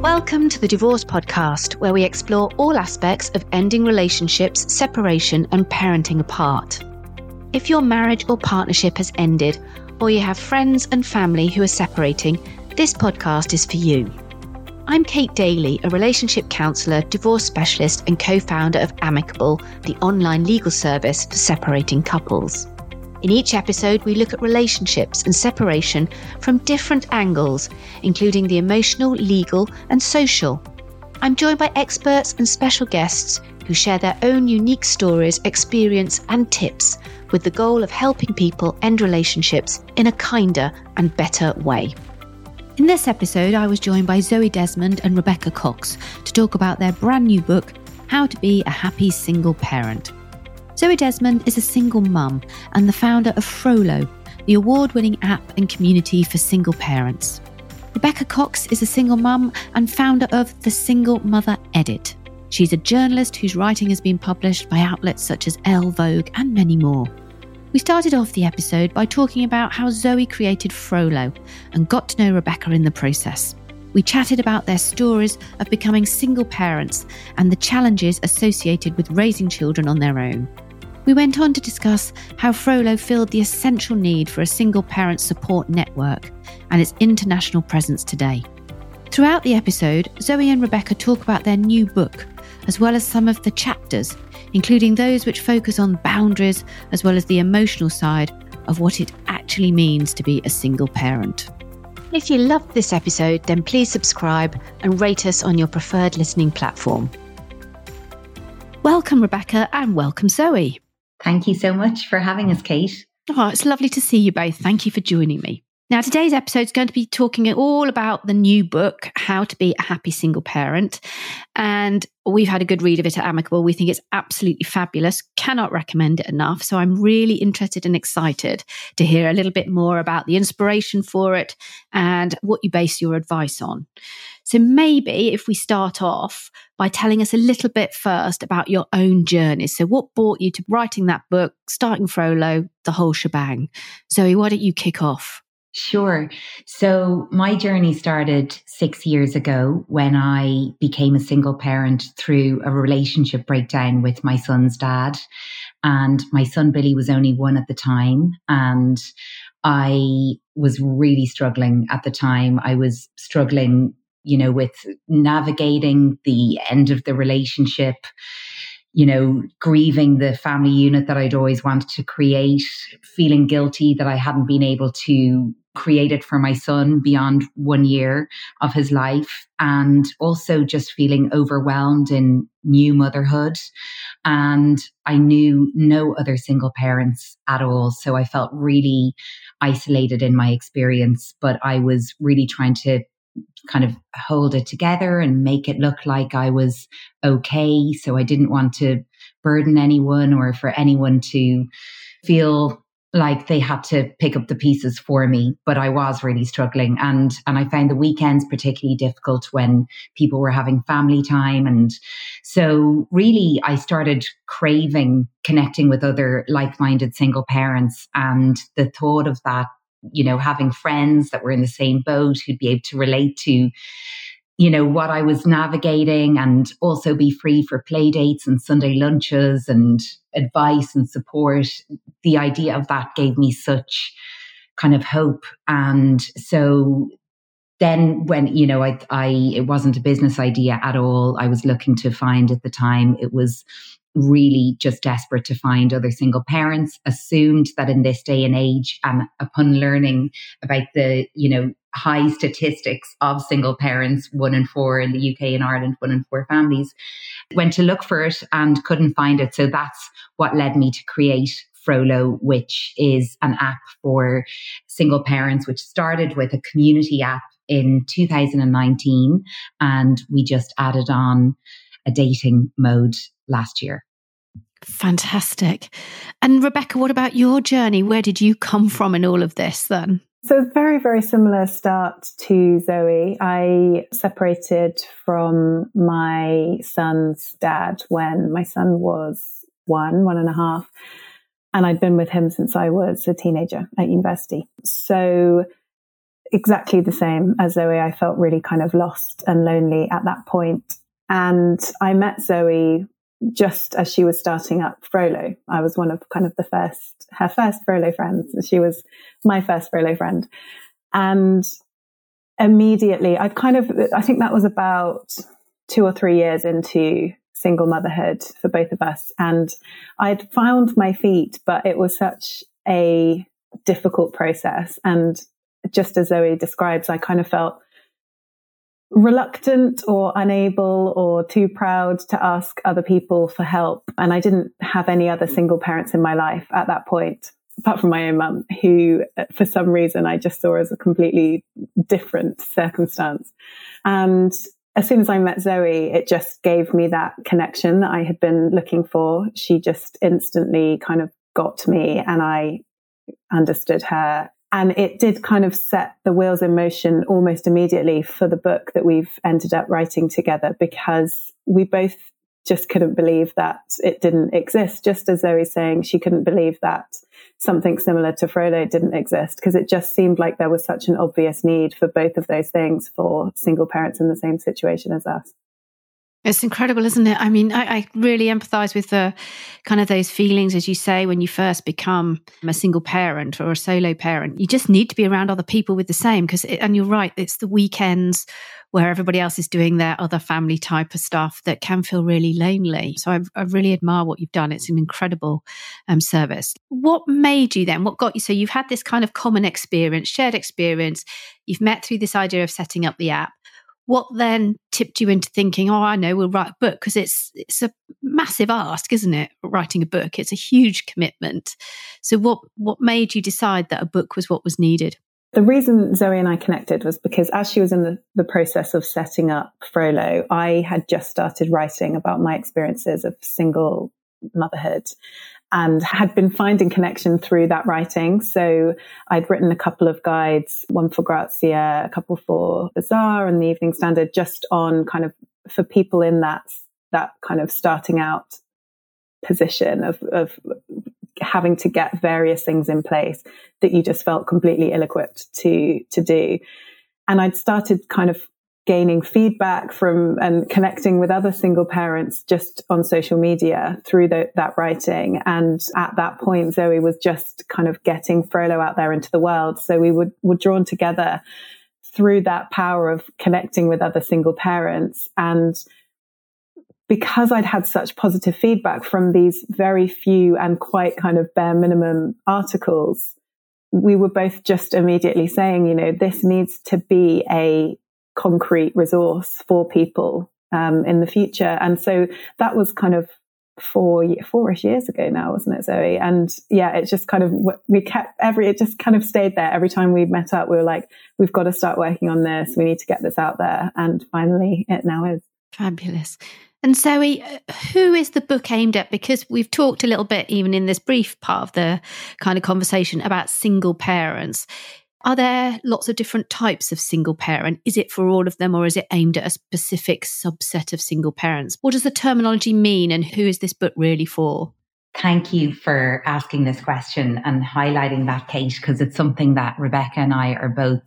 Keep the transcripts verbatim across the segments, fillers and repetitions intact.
Welcome to the Divorce Podcast, where we explore all aspects of ending relationships, separation, and parenting apart. If your marriage or partnership has ended, or you have friends and family who are separating, this podcast is for you. I'm Kate Daly, a relationship counsellor, divorce specialist, and co-founder of Amicable, the online legal service for separating couples. In each episode, we look at relationships and separation from different angles, including the emotional, legal, and social. I'm joined by experts and special guests who share their own unique stories, experience, and tips with the goal of helping people end relationships in a kinder and better way. In this episode, I was joined by Zoe Desmond and Rebecca Cox to talk about their brand new book, How to Be a Happy Single Parent. Zoe Desmond is a single mum and the founder of Frollo, the award-winning app and community for single parents. Rebecca Cox is a single mum and founder of The Single Mother Edit. She's a journalist whose writing has been published by outlets such as Elle, Vogue, and many more. We started off the episode by talking about how Zoe created Frollo and got to know Rebecca in the process. We chatted about their stories of becoming single parents and the challenges associated with raising children on their own. We went on to discuss how Frollo filled the essential need for a single parent support network and its international presence today. Throughout the episode, Zoe and Rebecca talk about their new book, as well as some of the chapters, including those which focus on boundaries, as well as the emotional side of what it actually means to be a single parent. If you loved this episode, then please subscribe and rate us on your preferred listening platform. Welcome, Rebecca, and welcome, Zoe. Thank you so much for having us, Kate. Oh, it's lovely to see you both. Thank you for joining me. Now, today's episode is going to be talking all about the new book, How to Be a Happy Single Parent. And we've had a good read of it at Amicable. We think it's absolutely fabulous. Cannot recommend it enough. So I'm really interested and excited to hear a little bit more about the inspiration for it and what you base your advice on. So maybe if we start off by telling us a little bit first about your own journey. So what brought you to writing that book, starting Frollo, the whole shebang? Zoe, why don't you kick off? Sure. So my journey started six years ago when I became a single parent through a relationship breakdown with my son's dad. And my son Billy was only one at the time. And I was really struggling at the time. I was struggling, you know, with navigating the end of the relationship, you know, grieving the family unit that I'd always wanted to create, feeling guilty that I hadn't been able to create it for my son beyond one year of his life, and also just feeling overwhelmed in new motherhood. And I knew no other single parents at all. So I felt really isolated in my experience, but I was really trying to kind of hold it together and make it look like I was okay. So I didn't want to burden anyone or for anyone to feel like they had to pick up the pieces for me, but I was really struggling. And, and I found the weekends particularly difficult when people were having family time. And so really I started craving connecting with other like-minded single parents, and the thought of that, you know, having friends that were in the same boat who'd be able to relate to, you know, what I was navigating, and also be free for play dates and Sunday lunches and advice and support. The idea of that gave me such kind of hope. And so then when, you know, I, I, it wasn't a business idea at all. I was looking to find at the time, it was really just desperate to find other single parents, assumed that in this day and age, and upon learning about the, you know, high statistics of single parents, one in four in the U K and Ireland, one in four families, went to look for it and couldn't find it. So that's what led me to create Frollo, which is an app for single parents, which started with a community app in two thousand nineteen. And we just added on a dating mode last year. Fantastic. And Rebecca, what about your journey? Where did you come from in all of this then? So it's very, very similar start to Zoe. I separated from my son's dad when my son was one, one and a half. And I'd been with him since I was a teenager at university. So exactly the same as Zoe. I felt really kind of lost and lonely at that point. And I met Zoe just as she was starting up Frollo. I was one of kind of the first, her first Frollo friends. She was my first Frollo friend. And immediately, I'd kind of, I think that was about two or three years into single motherhood for both of us. And I'd found my feet, but it was such a difficult process. And just as Zoe describes, I kind of felt reluctant or unable or too proud to ask other people for help. And I didn't have any other single parents in my life at that point, apart from my own mum, who for some reason I just saw as a completely different circumstance. And as soon as I met Zoe, it just gave me that connection that I had been looking for. She just instantly kind of got to me and I understood her. And it did kind of set the wheels in motion almost immediately for the book that we've ended up writing together, because we both just couldn't believe that it didn't exist. Just as Zoe's saying, she couldn't believe that something similar to Frollo didn't exist, because it just seemed like there was such an obvious need for both of those things for single parents in the same situation as us. It's incredible, isn't it? I mean, I, I really empathise with the kind of those feelings, as you say, when you first become a single parent or a solo parent. You just need to be around other people with the same, because, and you're right, it's the weekends where everybody else is doing their other family type of stuff that can feel really lonely. So I, I really admire what you've done. It's an incredible um, service. What made you then? What got you? So you've had this kind of common experience, shared experience. You've met through this idea of setting up the app. What then tipped you into thinking, oh, I know, we'll write a book? Because it's it's a massive ask, isn't it? Writing a book. It's a huge commitment. So what what made you decide that a book was what was needed? The reason Zoe and I connected was because as she was in the, the process of setting up Frollo, I had just started writing about my experiences of single motherhood and had been finding connection through that writing. So I'd written a couple of guides, one for Grazia, a couple for Bazaar and the Evening Standard, just on kind of for people in that that kind of starting out position of, of having to get various things in place that you just felt completely ill-equipped to to do. And I'd started kind of gaining feedback from and connecting with other single parents just on social media through the, that writing. And at that point, Zoe was just kind of getting Frollo out there into the world. So we would, were drawn together through that power of connecting with other single parents. And because I'd had such positive feedback from these very few and quite kind of bare minimum articles, we were both just immediately saying, you know, this needs to be a concrete resource for people um, in the future. And so that was kind of four, four-ish years ago now, wasn't it, Zoe? And yeah, it just kind of, we kept every, it just kind of stayed there. Every time we met up, we were like, we've got to start working on this. We need to get this out there. And finally it now is. Fabulous. And Zoe, who is the book aimed at? Because we've talked a little bit, even in this brief part of the kind of conversation, about single parents. Are there lots of different types of single parent? Is it for all of them, or is it aimed at a specific subset of single parents? What does the terminology mean, and who is this book really for? Thank you for asking this question and highlighting that, Kate, because it's something that Rebecca and I are both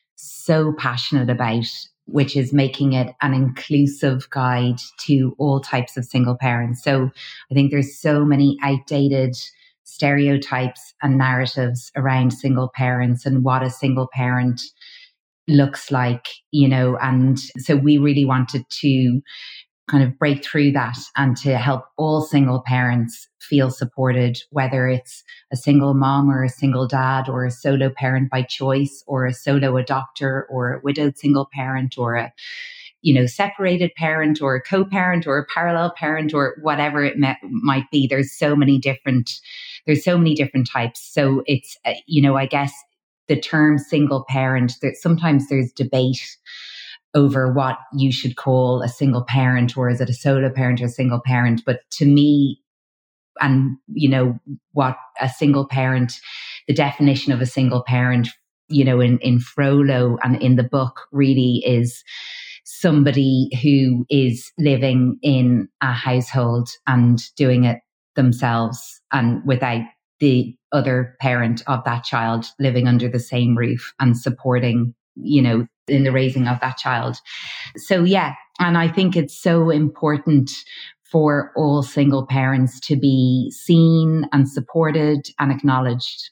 so passionate about, which is making it an inclusive guide to all types of single parents. So I think there's so many outdated stereotypes and narratives around single parents and what a single parent looks like, you know, and so we really wanted to kind of break through that and to help all single parents feel supported, whether it's a single mom or a single dad or a solo parent by choice or a solo adopter or a widowed single parent or a, you know, separated parent or a co-parent or a parallel parent or whatever it may, might be. There's so many different, there's so many different types. So it's, uh, you know, I guess the term single parent, that sometimes there's debate over what you should call a single parent, or is it a solo parent or a single parent? But to me, and you know, what a single parent, the definition of a single parent, you know, in, in Frollo and in the book really is somebody who is living in a household and doing it themselves and without the other parent of that child living under the same roof and supporting, you know, in the raising of that child. So, yeah. And I think it's so important for all single parents to be seen and supported and acknowledged.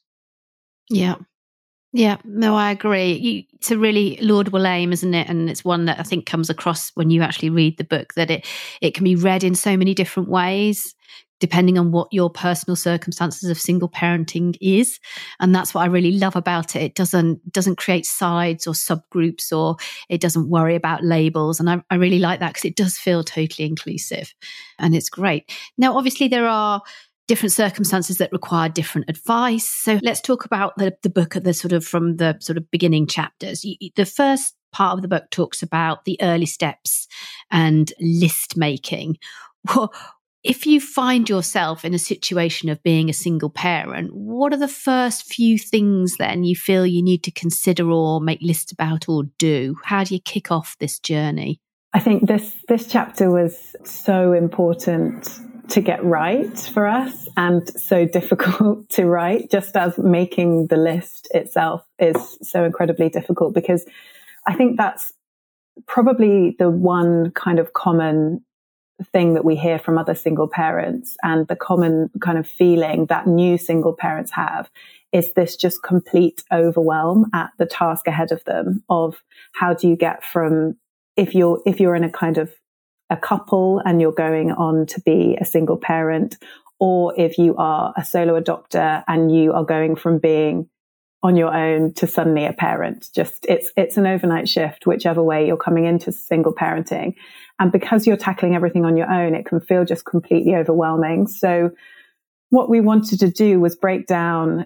Yeah. Yeah, no, I agree. You, it's a really laudable aim, isn't it? And it's one that I think comes across when you actually read the book, that it, it can be read in so many different ways, depending on what your personal circumstances of single parenting is. And that's what I really love about it. It doesn't doesn't create sides or subgroups, or it doesn't worry about labels. And I, I really like that because it does feel totally inclusive. And it's great. Now, obviously, there are different circumstances that require different advice. So let's talk about the, the book at the sort of from the sort of beginning chapters. You, the first part of the book talks about the early steps and list making. Well, if you find yourself in a situation of being a single parent, what are the first few things then you feel you need to consider or make lists about or do? How do you kick off this journey? I think this this chapter was so important to get right for us and so difficult to write, just as making the list itself is so incredibly difficult, because I think that's probably the one kind of common thing that we hear from other single parents, and the common kind of feeling that new single parents have is this just complete overwhelm at the task ahead of them of how do you get from, if you're if you're in a kind of a couple and you're going on to be a single parent, or if you are a solo adopter and you are going from being on your own to suddenly a parent. Just it's it's an overnight shift, whichever way you're coming into single parenting. And because you're tackling everything on your own, it can feel just completely overwhelming. So what we wanted to do was break down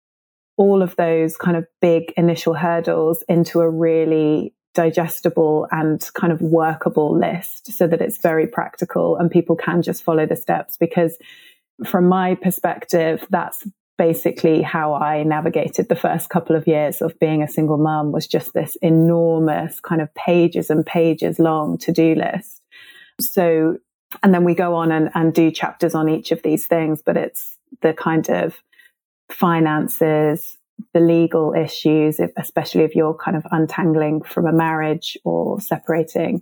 all of those kind of big initial hurdles into a really digestible and kind of workable list so that it's very practical and people can just follow the steps. Because from my perspective, that's basically how I navigated the first couple of years of being a single mum, was just this enormous kind of pages and pages long to-do list. So, and then we go on and, and do chapters on each of these things, but it's the kind of finances, the legal issues, if, especially if you're kind of untangling from a marriage or separating,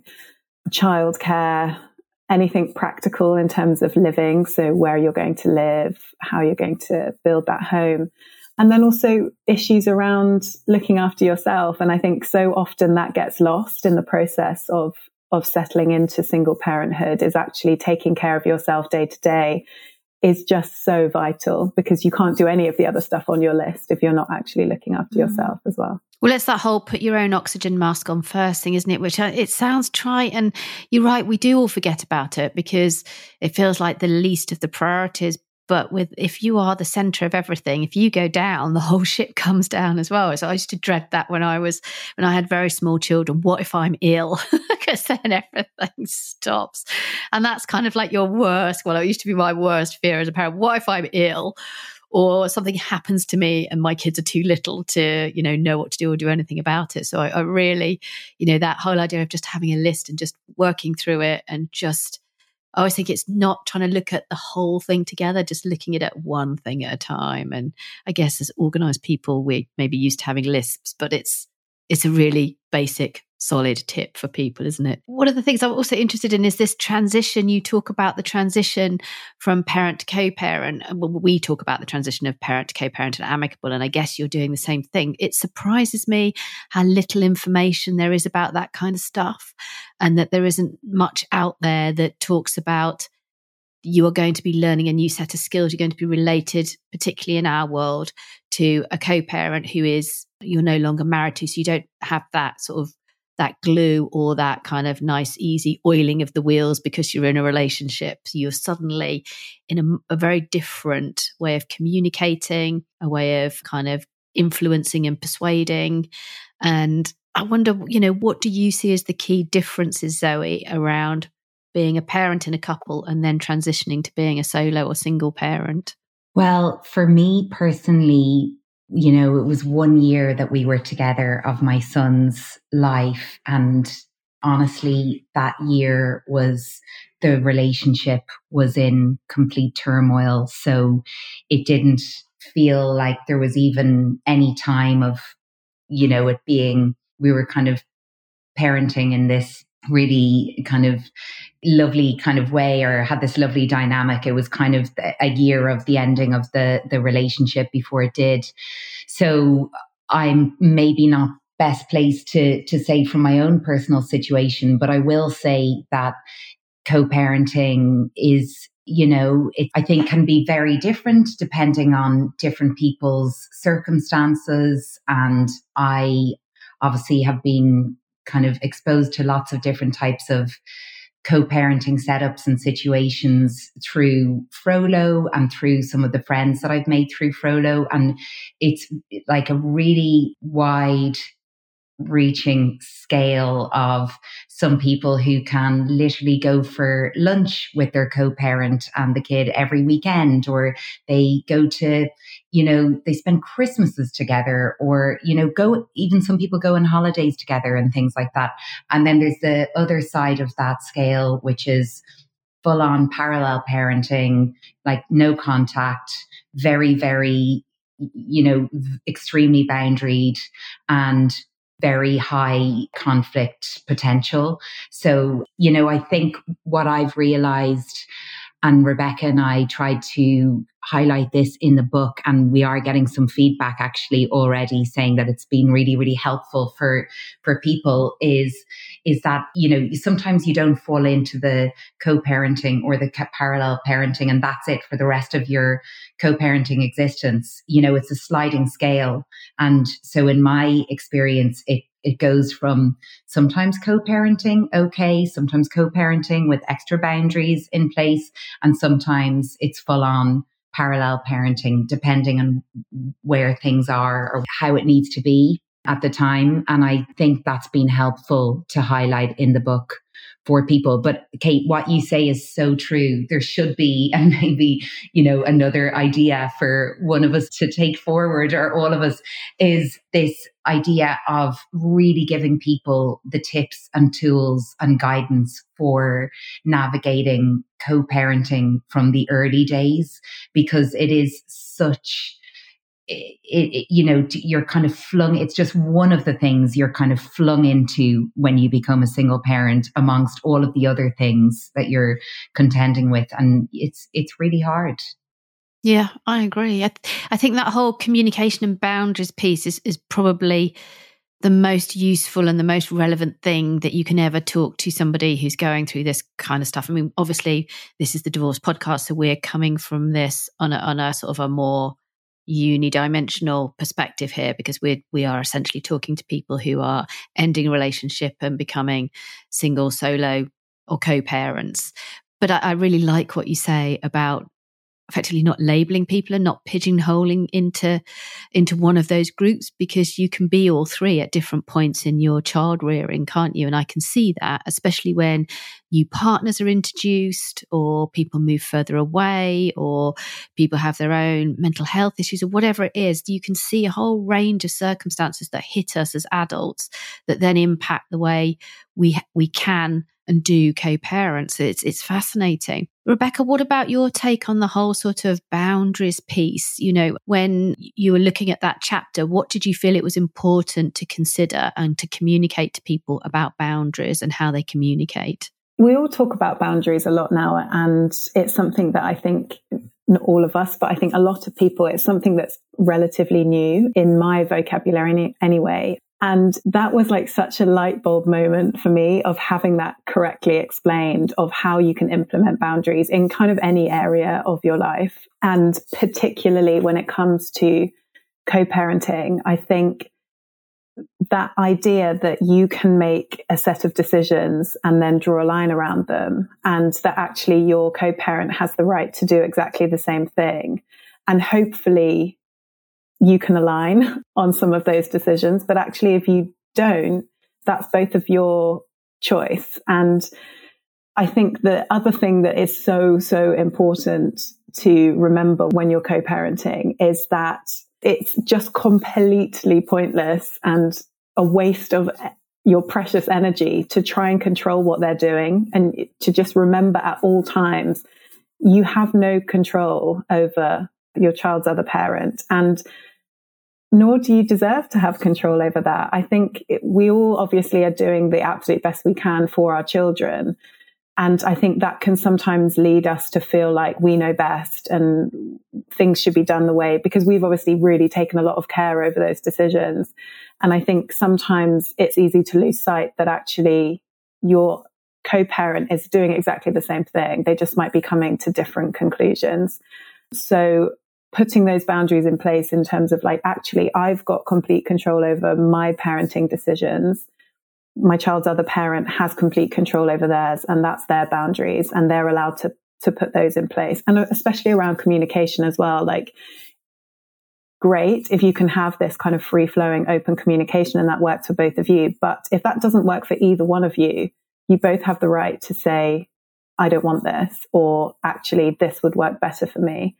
childcare, anything practical in terms of living. So where you're going to live, how you're going to build that home. And then also issues around looking after yourself. And I think so often that gets lost in the process of, of settling into single parenthood, is actually taking care of yourself day to day is just so vital, because you can't do any of the other stuff on your list if you're not actually looking after mm. yourself as well. Well, it's that whole put your own oxygen mask on first thing, isn't it? Which it sounds trite, and you're right, we do all forget about it because it feels like the least of the priorities. But with if you are the center of everything, if you go down, the whole ship comes down as well. So I used to dread that when I was when I had very small children. What if I'm ill? Because then everything stops, and that's kind of like your worst. Well, it used to be my worst fear as a parent. What if I'm ill? Or something happens to me and my kids are too little to, you know, know what to do or do anything about it. So I, I really, you know, that whole idea of just having a list and just working through it, and just, I always think it's not trying to look at the whole thing together, just looking at it one thing at a time. And I guess as organized people, we may be used to having lists, but it's it's a really basic, solid tip for people, isn't it? One of the things I'm also interested in is this transition. You talk about the transition from parent to co-parent. Well, we talk about the transition of parent to co-parent and amicable, and I guess you're doing the same thing. It surprises me how little information there is about that kind of stuff, and that there isn't much out there that talks about you are going to be learning a new set of skills. You're going to be related, particularly in our world, to a co-parent who is you're no longer married to. So you don't have that sort of that glue or that kind of nice, easy oiling of the wheels because you're in a relationship. So you're suddenly in a, a very different way of communicating, a way of kind of influencing and persuading. And I wonder, you know, what do you see as the key differences, Zoe, around being a parent in a couple and then transitioning to being a solo or single parent? Well, for me personally, you know, it was one year that we were together of my son's life. And honestly, that year was, the relationship was in complete turmoil. So it didn't feel like there was even any time of, you know, it being, we were kind of parenting in this really kind of lovely kind of way, or had this lovely dynamic. It was kind of a year of the ending of the, the relationship before it did. So I'm maybe not best placed to, to say from my own personal situation, but I will say that co-parenting is, you know, it, I think can be very different depending on different people's circumstances. And I obviously have been kind of exposed to lots of different types of co-parenting setups and situations through Frollo and through some of the friends that I've made through Frollo. And it's like a really wide reaching scale of some people who can literally go for lunch with their co-parent and the kid every weekend, or they go to, you know, they spend Christmases together, or, you know, go, even some people go on holidays together and things like that. And then there's the other side of that scale, which is full on parallel parenting, like no contact, very, very, you know, extremely boundaried and very high conflict potential. So, you know, I think what I've realized, and Rebecca and I tried to highlight this in the book, and we are getting some feedback actually already saying that it's been really, really helpful for, for people, is, is that, you know, sometimes you don't fall into the co-parenting or the parallel parenting and that's it for the rest of your co-parenting existence. You know, it's a sliding scale. And so in my experience, it It goes from sometimes co-parenting, okay, sometimes co-parenting with extra boundaries in place, and sometimes it's full on parallel parenting, depending on where things are or how it needs to be at the time. And I think that's been helpful to highlight in the book for people. But Kate, what you say is so true. There should be, and maybe, you know, another idea for one of us to take forward, or all of us, is this idea of really giving people the tips and tools and guidance for navigating co-parenting from the early days, because it is such, It, it, you know, you're kind of flung, it's just one of the things you're kind of flung into when you become a single parent amongst all of the other things that you're contending with. And it's, it's really hard. Yeah, I agree. I, th- I think that whole communication and boundaries piece is, is probably the most useful and the most relevant thing that you can ever talk to somebody who's going through this kind of stuff. I mean, obviously this is the Divorce Podcast, so we're coming from this on a, on a sort of a more unidimensional perspective here, because we we are essentially talking to people who are ending a relationship and becoming single, solo, or co-parents. But I, I really like what you say about effectively not labeling people and not pigeonholing into into one of those groups, because you can be all three at different points in your child rearing, can't you? And I can see that, especially when new partners are introduced, or people move further away, or people have their own mental health issues, or whatever it is. You can see a whole range of circumstances that hit us as adults that then impact the way we we can and do co-parents. It's it's fascinating. Rebecca, what about your take on the whole sort of boundaries piece? You know, when you were looking at that chapter, what did you feel it was important to consider and to communicate to people about boundaries and how they communicate? We all talk about boundaries a lot now, and it's something that I think, not all of us, but I think a lot of people, it's something that's relatively new in my vocabulary anyway. And that was like such a light bulb moment for me, of having that correctly explained, of how you can implement boundaries in kind of any area of your life. And particularly when it comes to co-parenting, I think that idea that you can make a set of decisions and then draw a line around them, and that actually your co-parent has the right to do exactly the same thing. And hopefully you can align on some of those decisions, but actually if you don't, that's both of your choice. And I think the other thing that is so, so important to remember when you're co-parenting is that it's just completely pointless and a waste of your precious energy to try and control what they're doing, and to just remember at all times, you have no control over your child's other parent. And nor do you deserve to have control over that. I think it, we all obviously are doing the absolute best we can for our children. And I think that can sometimes lead us to feel like we know best and things should be done the way, because we've obviously really taken a lot of care over those decisions. And I think sometimes it's easy to lose sight that actually your co-parent is doing exactly the same thing. They just might be coming to different conclusions. So putting those boundaries in place in terms of like, actually, I've got complete control over my parenting decisions. My child's other parent has complete control over theirs, and that's their boundaries, and they're allowed to to put those in place. And especially around communication as well. Like, great if you can have this kind of free flowing, open communication and that works for both of you. But if that doesn't work for either one of you, you both have the right to say, I don't want this, or actually this would work better for me.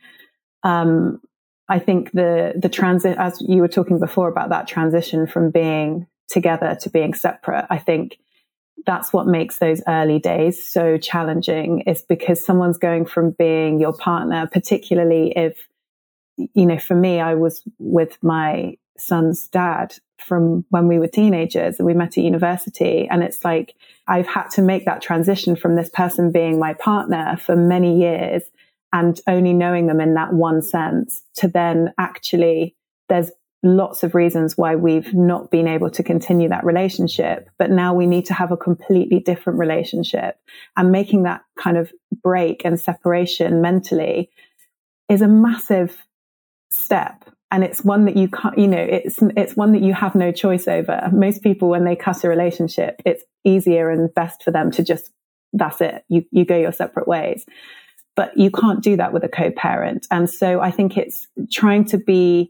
Um, I think the the transit, as you were talking before about that transition from being together to being separate, I think that's what makes those early days so challenging, is because someone's going from being your partner, particularly if, you know, for me, I was with my son's dad from when we were teenagers and we met at university. And it's like, I've had to make that transition from this person being my partner for many years and only knowing them in that one sense, to then actually, there's lots of reasons why we've not been able to continue that relationship, but now we need to have a completely different relationship. And making that kind of break and separation mentally is a massive step. And it's one that you can't, you know, it's, it's one that you have no choice over. Most people, when they cut a relationship, it's easier and best for them to just, that's it. You, you go your separate ways, but you can't do that with a co-parent. And so I think it's trying to be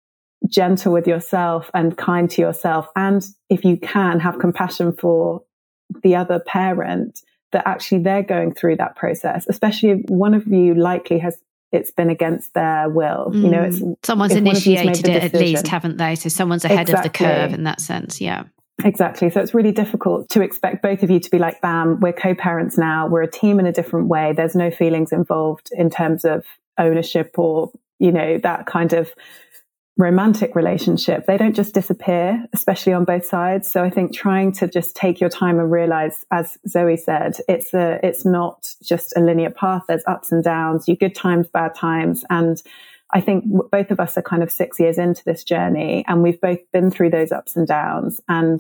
gentle with yourself and kind to yourself. And if you can, have compassion for the other parent, that actually they're going through that process, especially if one of you likely has, it's been against their will. Mm. You know, it's someone's initiated it at least, haven't they? So someone's ahead exactly. of the curve in that sense. Yeah. Exactly. So it's really difficult to expect both of you to be like, bam, we're co-parents now. We're a team in a different way. There's no feelings involved in terms of ownership or, you know, that kind of romantic relationship. They don't just disappear, especially on both sides. So I think trying to just take your time and realize, as Zoe said, it's a, it's not just a linear path. There's ups and downs, you good times, bad times. And I think both of us are kind of six years into this journey, and we've both been through those ups and downs. And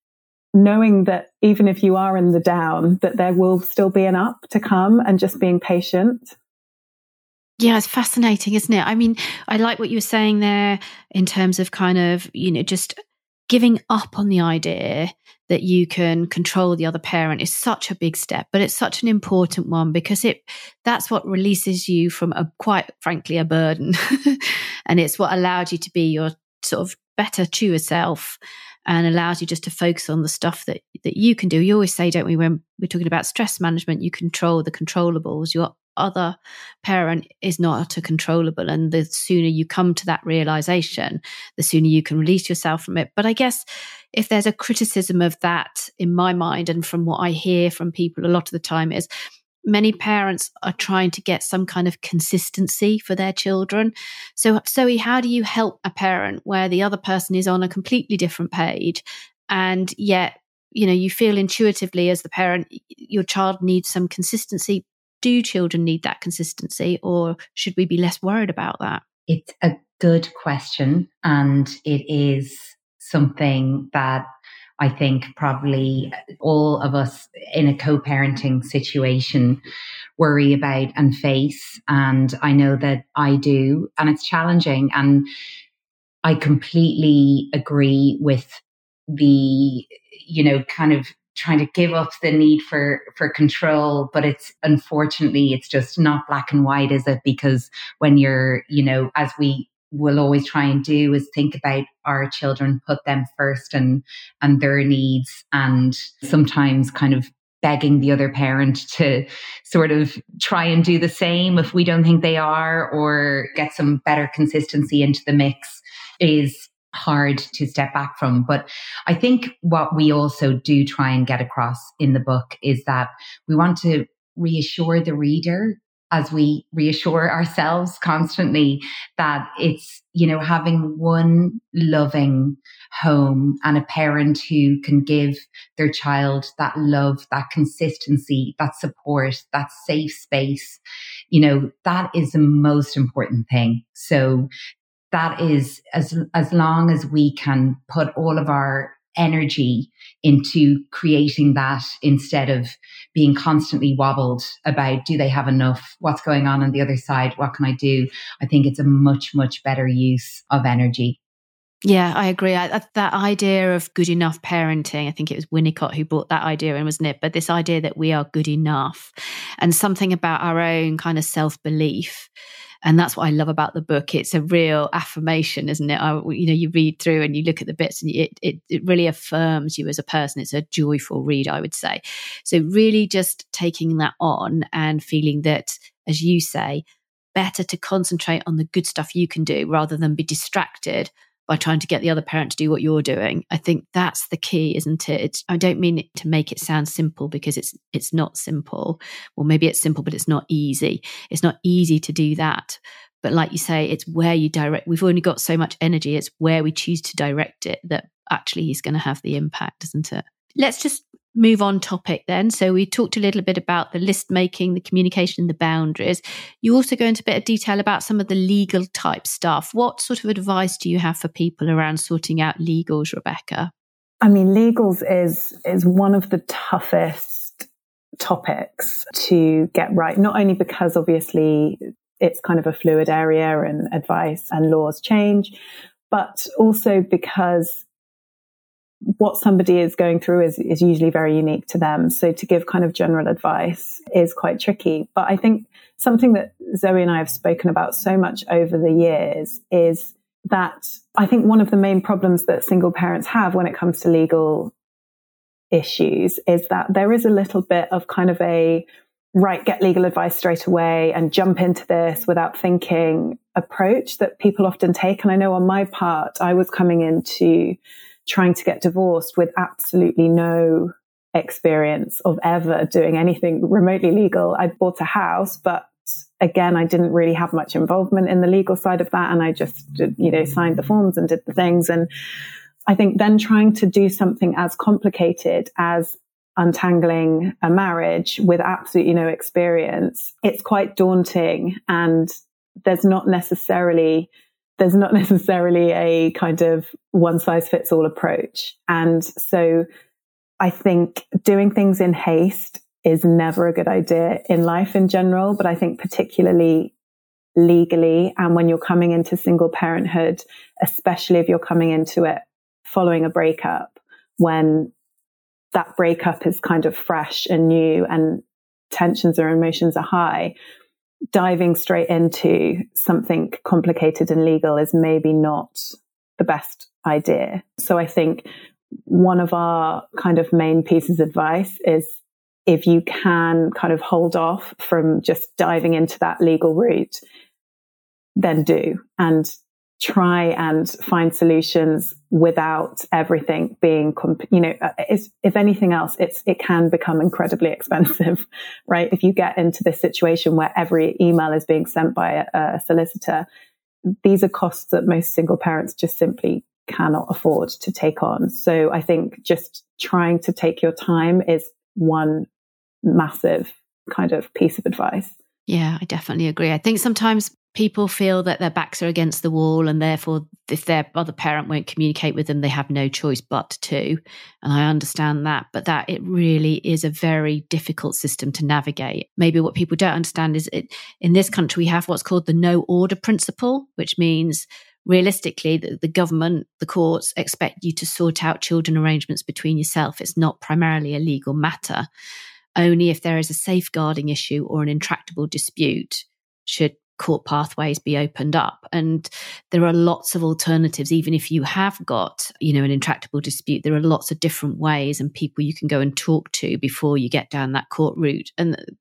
knowing that even if you are in the down, that there will still be an up to come, and just being patient. Yeah, it's fascinating, isn't it? I mean, I like what you were saying there in terms of kind of, you know, just giving up on the idea that you can control the other parent is such a big step, but it's such an important one, because it that's what releases you from a, quite frankly, a burden. And it's what allowed you to be your sort of better, truer self, and allows you just to focus on the stuff that, that you can do. You always say, don't we, when we're talking about stress management, you control the controllables. Your other parent is not a controllable, and the sooner you come to that realization, the sooner you can release yourself from it. But I guess if there's a criticism of that in my mind, and from what I hear from people a lot of the time, is many parents are trying to get some kind of consistency for their children. So Zoe, how do you help a parent where the other person is on a completely different page, and yet, you know, you feel intuitively as the parent your child needs some consistency? Do children need that consistency, or should we be less worried about that? It's a good question, and it is something that I think probably all of us in a co-parenting situation worry about and face. And I know that I do, and it's challenging. And I completely agree with the, you know, kind of trying to give up the need for, for control. But it's unfortunately, it's just not black and white, is it? Because when you're, you know, as we will always try and do, is think about our children, put them first and, and their needs, and sometimes kind of begging the other parent to sort of try and do the same if we don't think they are, or get some better consistency into the mix, is hard to step back from. But I think what we also do try and get across in the book is that we want to reassure the reader as we reassure ourselves constantly that it's, you know, having one loving home and a parent who can give their child that love, that consistency, that support, that safe space, you know, that is the most important thing. So that is, as as long as we can put all of our energy into creating that instead of being constantly wobbled about, do they have enough? What's going on on the other side? What can I do? I think it's a much, much better use of energy. Yeah, I agree. I, that idea of good enough parenting, I think it was Winnicott who brought that idea in, wasn't it? But this idea that we are good enough and something about our own kind of self-belief. And that's what I love about the book. It's a real affirmation, isn't it? I, you know, you read through and you look at the bits and it, it, it really affirms you as a person. It's a joyful read, I would say. So really just taking that on and feeling that, as you say, better to concentrate on the good stuff you can do rather than be distracted by trying to get the other parent to do what you're doing. I think that's the key, isn't it? It's, I don't mean it to make it sound simple because it's it's not simple. Or maybe it's simple, but it's not easy. It's not easy to do that. But like you say, it's where you direct. We've only got so much energy. It's where we choose to direct it that actually is going to have the impact, isn't it? Let's just move on topic then. So we talked a little bit about the list making, the communication, the boundaries. You also go into a bit of detail about some of the legal type stuff. What sort of advice do you have for people around sorting out legals, Rebecca? I mean, legals is is one of the toughest topics to get right, not only because obviously it's kind of a fluid area and advice and laws change, but also because what somebody is going through is, is usually very unique to them. So to give kind of general advice is quite tricky. But I think something that Zoe and I have spoken about so much over the years is that I think one of the main problems that single parents have when it comes to legal issues is that there is a little bit of kind of a, right, get legal advice straight away and jump into this without thinking approach that people often take. And I know on my part, I was coming into trying to get divorced with absolutely no experience of ever doing anything remotely legal. I bought a house, but again, I didn't really have much involvement in the legal side of that. And I just, you know, signed the forms and did the things. And I think then trying to do something as complicated as untangling a marriage with absolutely no experience, it's quite daunting. And there's not necessarily There's not necessarily a kind of one size fits all approach. And so I think doing things in haste is never a good idea in life in general, but I think particularly legally and when you're coming into single parenthood, especially if you're coming into it following a breakup, when that breakup is kind of fresh and new and tensions or emotions are high, diving straight into something complicated and legal is maybe not the best idea. So I think one of our kind of main pieces of advice is if you can kind of hold off from just diving into that legal route, then do, and try and find solutions without everything being, comp- you know, it's, if anything else, it's, it can become incredibly expensive, right? If you get into this situation where every email is being sent by a, a solicitor, these are costs that most single parents just simply cannot afford to take on. So I think just trying to take your time is one massive kind of piece of advice. Yeah, I definitely agree. I think sometimes people feel that their backs are against the wall and therefore if their other parent won't communicate with them, they have no choice but to. And I understand that, but that it really is a very difficult system to navigate. Maybe what people don't understand is it, in this country, we have what's called the no order principle, which means realistically the, the government, the courts expect you to sort out children arrangements between yourself. It's not primarily a legal matter. Only if there is a safeguarding issue or an intractable dispute should court pathways be opened up. And there are lots of alternatives. Even if you have got, you know, an intractable dispute, there are lots of different ways and people you can go and talk to before you get down that court route. And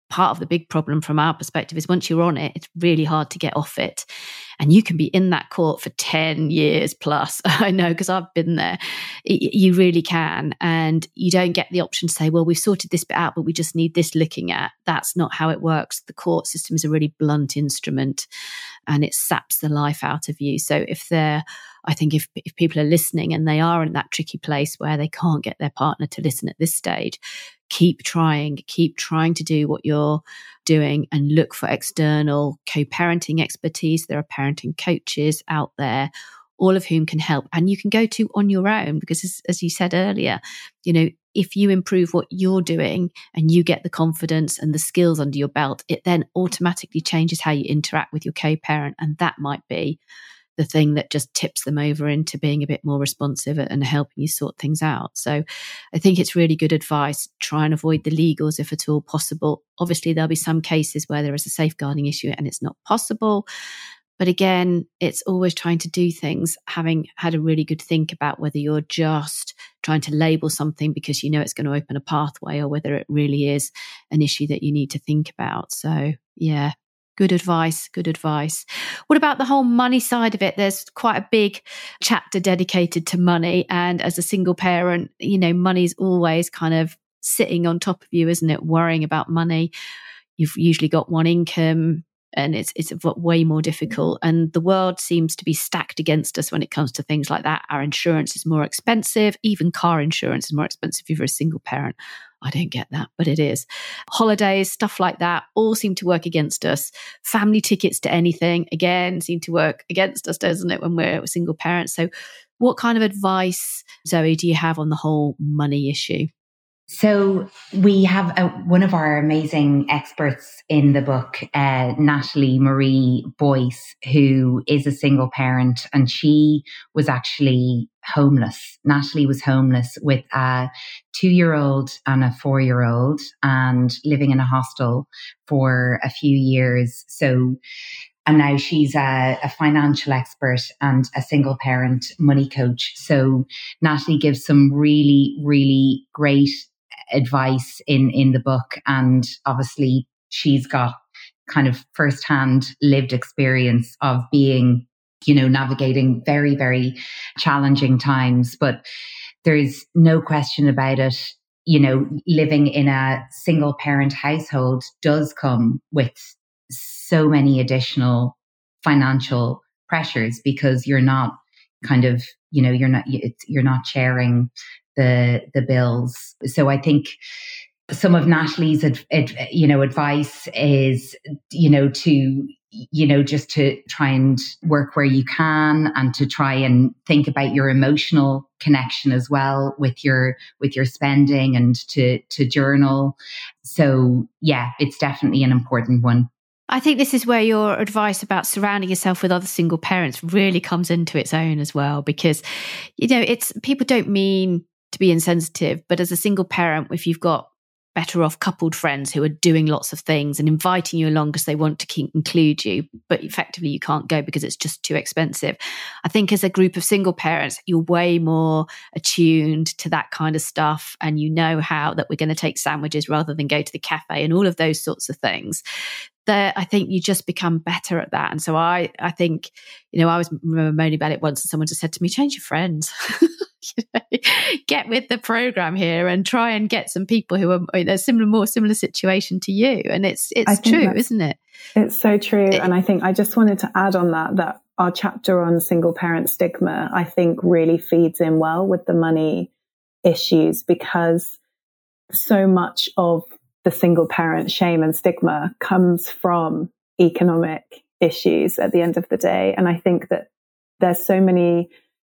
part of the big problem from our perspective is once you're on it, it's really hard to get off it. And you can be in that court for ten years plus. I know, because I've been there. You really can. And you don't get the option to say, well, we've sorted this bit out, but we just need this looking at. That's not how it works. The court system is a really blunt instrument and it saps the life out of you. So if they're, I think if, if people are listening and they are in that tricky place where they can't get their partner to listen at this stage, keep trying, keep trying to do what you're doing and look for external co-parenting expertise. There are parenting coaches out there, all of whom can help. And you can go to on your own because, as, as you said earlier, you know, if you improve what you're doing and you get the confidence and the skills under your belt, it then automatically changes how you interact with your co-parent. And that might be the thing that just tips them over into being a bit more responsive and helping you sort things out. So I think it's really good advice. Try and avoid the legals if at all possible. Obviously, there'll be some cases where there is a safeguarding issue and it's not possible. But again, it's always trying to do things, having had a really good think about whether you're just trying to label something because you know it's going to open a pathway or whether it really is an issue that you need to think about. So yeah. Good advice, good advice. What about the whole money side of it? There's quite a big chapter dedicated to money. And as a single parent, you know, money's always kind of sitting on top of you, isn't it? Worrying about money. You've usually got one income and it's it's way more difficult. And the world seems to be stacked against us when it comes to things like that. Our insurance is more expensive. Even car insurance is more expensive if you're a single parent. I don't get that, but it is. Holidays, stuff like that, all seem to work against us. Family tickets to anything, again, seem to work against us, doesn't it, when we're single parents? So what kind of advice, Zoe, do you have on the whole money issue? So we have a, one of our amazing experts in the book, uh, Natalie Marie Boyce, who is a single parent, and she was actually homeless. Natalie was homeless with a two-year-old and a four-year-old and living in a hostel for a few years. So And now she's a, a financial expert and a single parent money coach. So Natalie gives some really, really great advice in, in the book. And obviously she's got kind of firsthand lived experience of being, you know, navigating very, very challenging times. But there's no question about it. You know, living in a single parent household does come with so many additional financial pressures because you're not kind of, you know, you're not, you're not sharing the, the bills. So I think some of Natalie's, ad, ad, you know, advice is, you know, to, you know, just to try and work where you can and to try and think about your emotional connection as well with your, with your spending and to, to journal. So yeah, it's definitely an important one. I think this is where your advice about surrounding yourself with other single parents really comes into its own as well, because, you know, it's people don't mean to be insensitive, but as a single parent, if you've got better off coupled friends who are doing lots of things and inviting you along because they want to keep, include you, but effectively you can't go because it's just too expensive. I think as a group of single parents, you're way more attuned to that kind of stuff and you know how that we're going to take sandwiches rather than go to the cafe and all of those sorts of things. That I think you just become better at that. And so I, I think, you know, I was remember moaning about it once and someone just said to me, change your friends. You know, get with the program here and try and get some people who are in a similar, more similar situation to you. And it's it's true, isn't it? It's so true. It, and I think I just wanted to add on that, that our chapter on single parent stigma, I think really feeds in well with the money issues, because so much of the single parent shame and stigma comes from economic issues at the end of the day. And I think that there's so many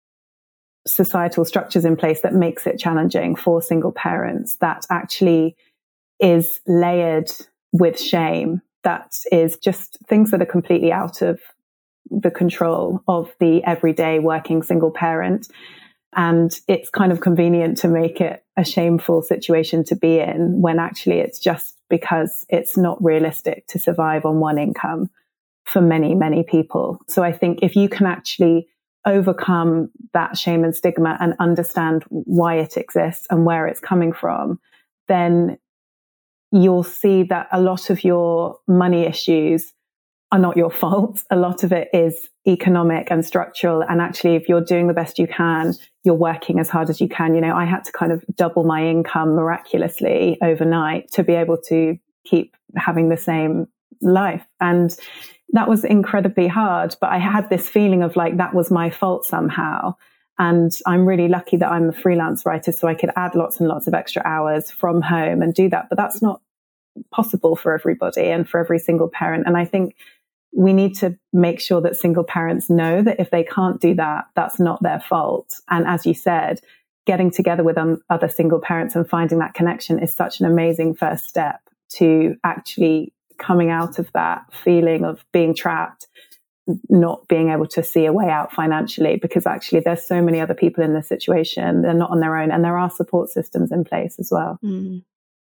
societal structures in place that makes it challenging for single parents that actually is layered with shame. That is just things that are completely out of the control of the everyday working single parent. And it's kind of convenient to make it a shameful situation to be in when actually it's just because it's not realistic to survive on one income for many, many people. So I think if you can actually overcome that shame and stigma and understand why it exists and where it's coming from, then you'll see that a lot of your money issues are not your fault. A lot of it is economic and structural. And actually, if you're doing the best you can, you're working as hard as you can. You know, I had to kind of double my income miraculously overnight to be able to keep having the same life. And that was incredibly hard. But I had this feeling of like, that was my fault somehow. And I'm really lucky that I'm a freelance writer, so I could add lots and lots of extra hours from home and do that. But that's not possible for everybody and for every single parent. And I think we need to make sure that single parents know that if they can't do that, that's not their fault. And as you said, getting together with um, other single parents and finding that connection is such an amazing first step to actually coming out of that feeling of being trapped, not being able to see a way out financially, because actually there's so many other people in this situation. They're not on their own, and there are support systems in place as well. Mm.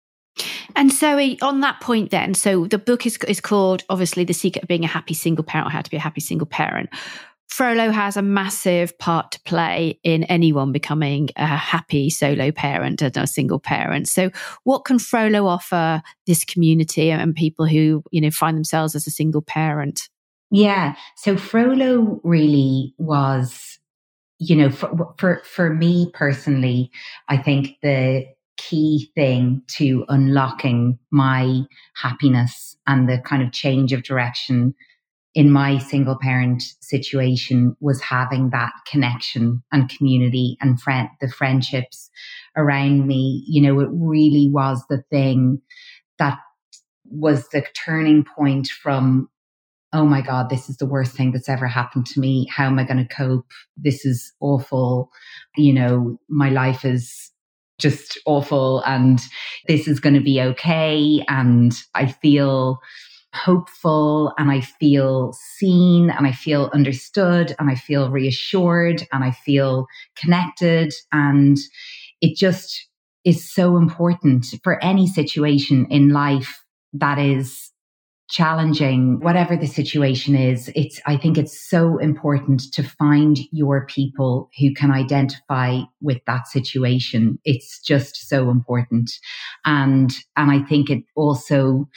And so on that point then, so the book is is called, obviously, The Secret of Being a Happy Single Parent, or How to Be a Happy Single Parent. Frollo has a massive part to play in anyone becoming a happy solo parent and a single parent. So what can Frollo offer this community and people who, you know, find themselves as a single parent? Yeah. So Frollo really was, you know, for, for, for me personally, I think the key thing to unlocking my happiness and the kind of change of direction in my single parent situation was having that connection and community and friend, the friendships around me. You know, it really was the thing that was the turning point from, oh my God, this is the worst thing that's ever happened to me. How am I going to cope? This is awful. You know, my life is just awful and this is going to be okay. And I feel hopeful and I feel seen and I feel understood and I feel reassured and I feel connected. And it just is so important for any situation in life that is challenging, whatever the situation is. It's, I think it's so important to find your people who can identify with that situation. It's just so important. And, and I think it also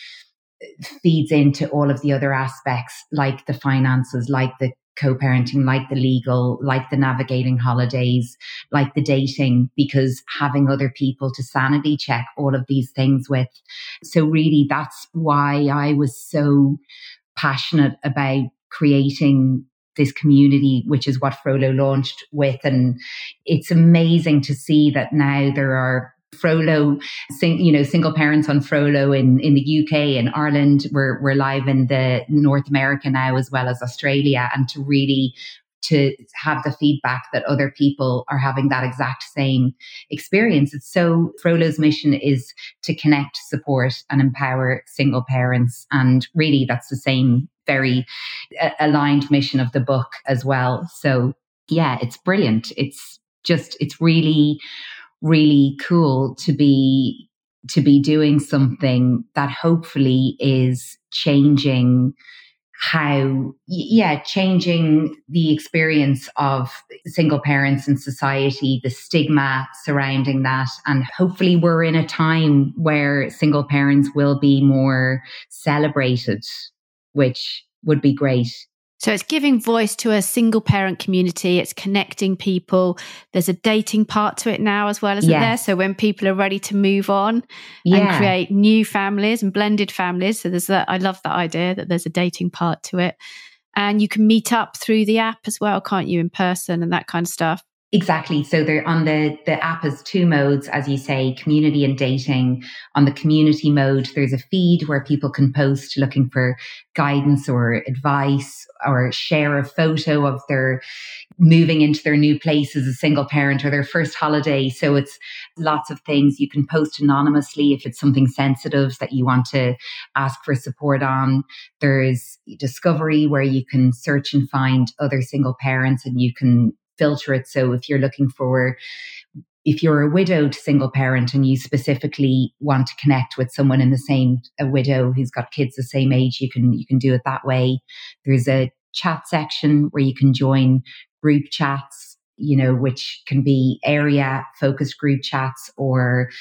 feeds into all of the other aspects, like the finances, like the co-parenting, like the legal, like the navigating holidays, like the dating, because having other people to sanity check all of these things with. So really, that's why I was so passionate about creating this community, which is what Frollo launched with. And it's amazing to see that now there are Frollo, sing, you know, single parents on Frollo in, in the U K and Ireland. We're, we're live in the North America now, as well as Australia. And to really, to have the feedback that other people are having that exact same experience. It's so, Frollo's mission is to connect, support and empower single parents. And really that's the same very uh, aligned mission of the book as well. So yeah, it's brilliant. It's just, it's really, really cool to be to be doing something that hopefully is changing how yeah changing the experience of single parents in society, the stigma surrounding that. And hopefully we're in a time where single parents will be more celebrated, which would be great. So it's giving voice to a single parent community. It's connecting people. There's a dating part to it now as well, isn't yes. there? So when people are ready to move on yeah. and create new families and blended families. So there's that. I love that idea that there's a dating part to it. And you can meet up through the app as well, can't you, in person and that kind of stuff? Exactly. So they're on the, the app has two modes, as you say, community and dating. On the community mode, there's a feed where people can post looking for guidance or advice or share a photo of their moving into their new place as a single parent or their first holiday. So it's lots of things. You can post anonymously if it's something sensitive that you want to ask for support on. There's discovery where you can search and find other single parents and you can filter it. So if you're looking for, if you're a widowed single parent and you specifically want to connect with someone in the same, a widow who's got kids the same age, you can, you can do it that way. There's a chat section where you can join group chats, you know, which can be area focused group chats or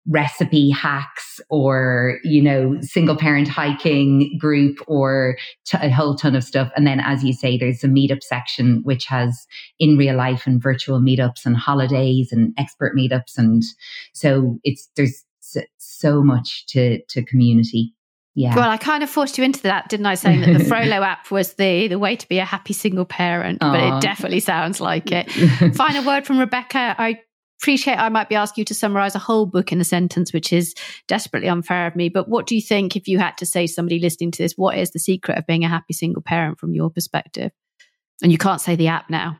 recipe hacks or, you know, single parent hiking group or t- a whole ton of stuff. And then, as you say, there's a meetup section, which has in real life and virtual meetups and holidays and expert meetups. And so it's, there's so much to, to community. Yeah. Well, I kind of forced you into that, didn't I? Saying that the Frollo app was the, the way to be a happy single parent, Aww. But it definitely sounds like it. Final word from Rebecca. I appreciate I might be asking you to summarize a whole book in a sentence, which is desperately unfair of me. But what do you think, if you had to say to somebody listening to this, what is the secret of being a happy single parent from your perspective? And you can't say the app now.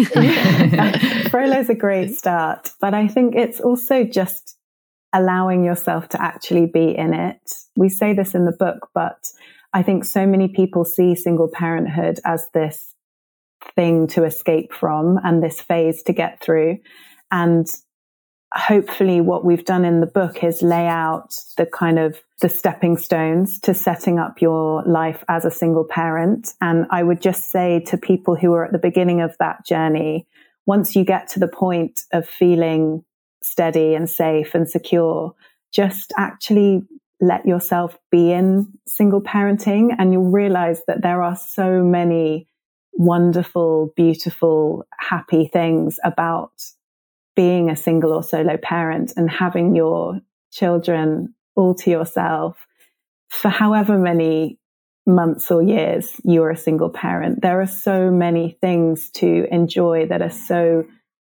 Frollo's a great start, but I think it's also just allowing yourself to actually be in it. We say this in the book, but I think so many people see single parenthood as this thing to escape from and this phase to get through. And hopefully what we've done in the book is lay out the kind of the stepping stones to setting up your life as a single parent. And I would just say to people who are at the beginning of that journey, once you get to the point of feeling steady and safe and secure, just actually let yourself be in single parenting, and you'll realize that there are so many wonderful, beautiful, happy things about being a single or solo parent and having your children all to yourself for however many months or years you're a single parent. There are so many things to enjoy that are so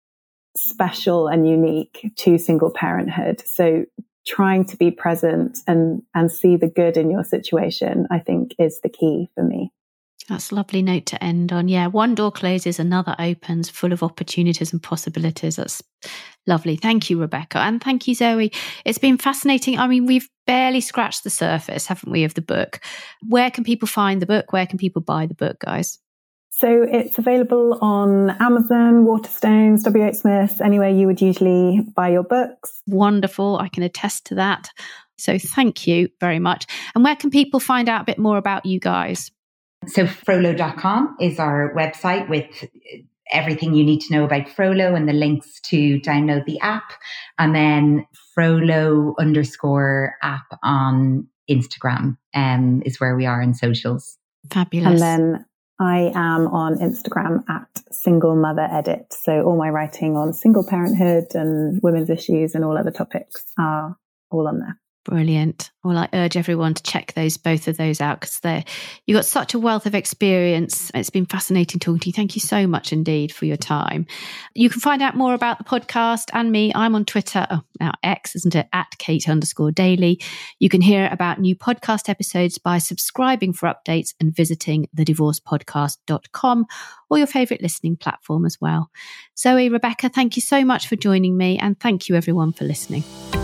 special and unique to single parenthood. So trying to be present and, and see the good in your situation, I think, is the key for me. That's a lovely note to end on. Yeah, one door closes, another opens, full of opportunities and possibilities. That's lovely. Thank you, Rebecca. And thank you, Zoe. It's been fascinating. I mean, we've barely scratched the surface, haven't we, of the book? Where can people find the book? Where can people buy the book, guys? So it's available on Amazon, Waterstones, W H Smith's, anywhere you would usually buy your books. Wonderful. I can attest to that. So thank you very much. And where can people find out a bit more about you guys? So frollo dot com is our website with everything you need to know about Frollo and the links to download the app. And then Frollo underscore app on Instagram um, is where we are in socials. Fabulous. And then I am on Instagram at Single Mother Edit. So all my writing on single parenthood and women's issues and all other topics are all on there. Brilliant. Well, I urge everyone to check those, both of those out, because they're, you've got such a wealth of experience. It's been fascinating talking to you. Thank you so much indeed for your time. You can find out more about the podcast and me. I'm on Twitter, oh, now X, isn't it? At Kate underscore Daly. You can hear about new podcast episodes by subscribing for updates and visiting the divorce podcast dot com or your favourite listening platform as well. Zoe, Rebecca, thank you so much for joining me, and thank you everyone for listening.